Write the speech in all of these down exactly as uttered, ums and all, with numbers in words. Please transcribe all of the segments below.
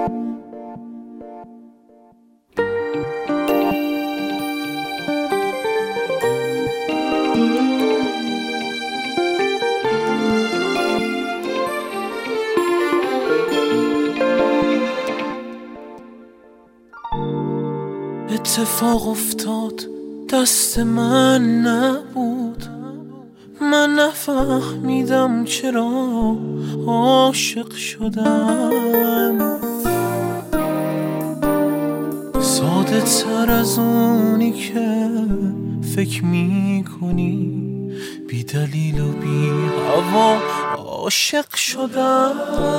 اتفاق افتاد دست من نبود، من نفهمیدم چرا عاشق شدم. ساده تر از اونی که فکر می کنی، بی دلیل و بی هوا عاشق شدم.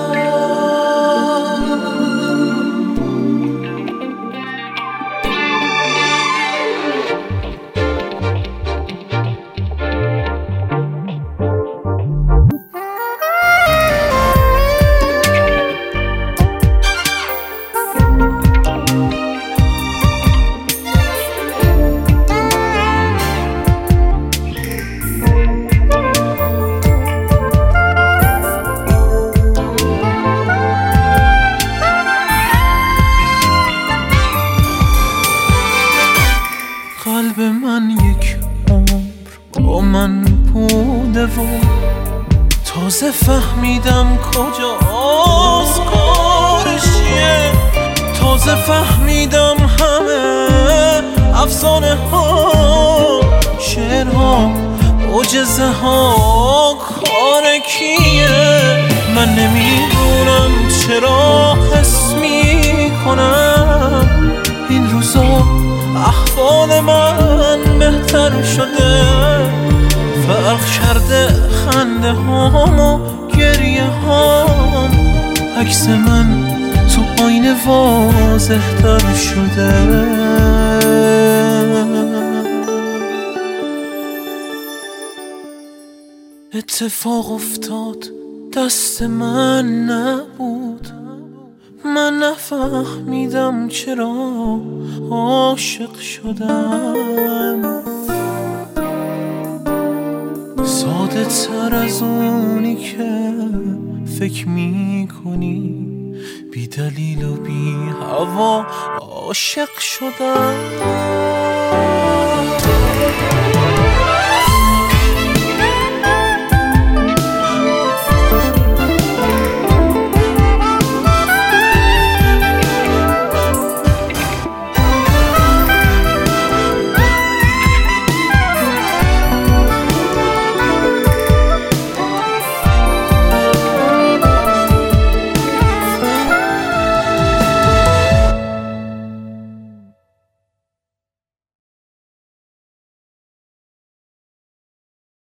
قلب من یک عمر با من بوده و تازه فهمیدم کجاست کارش چیه. تازه فهمیدم همه افسانه ها، شعرها، معجزه ها کار کیه. من نمیدونم چرا حس میکنم این روزا احوال من بهتر شده. فرق کرده خنده هام و گریه هام، عکس من تو آینه واضح تر شده. اتفاق افتاد دست من نبود، من نفهمیدم چرا عاشق شدم. ساده تر از اونی که فکر می کنی، بی دلیل و بی هوا عاشق شدم.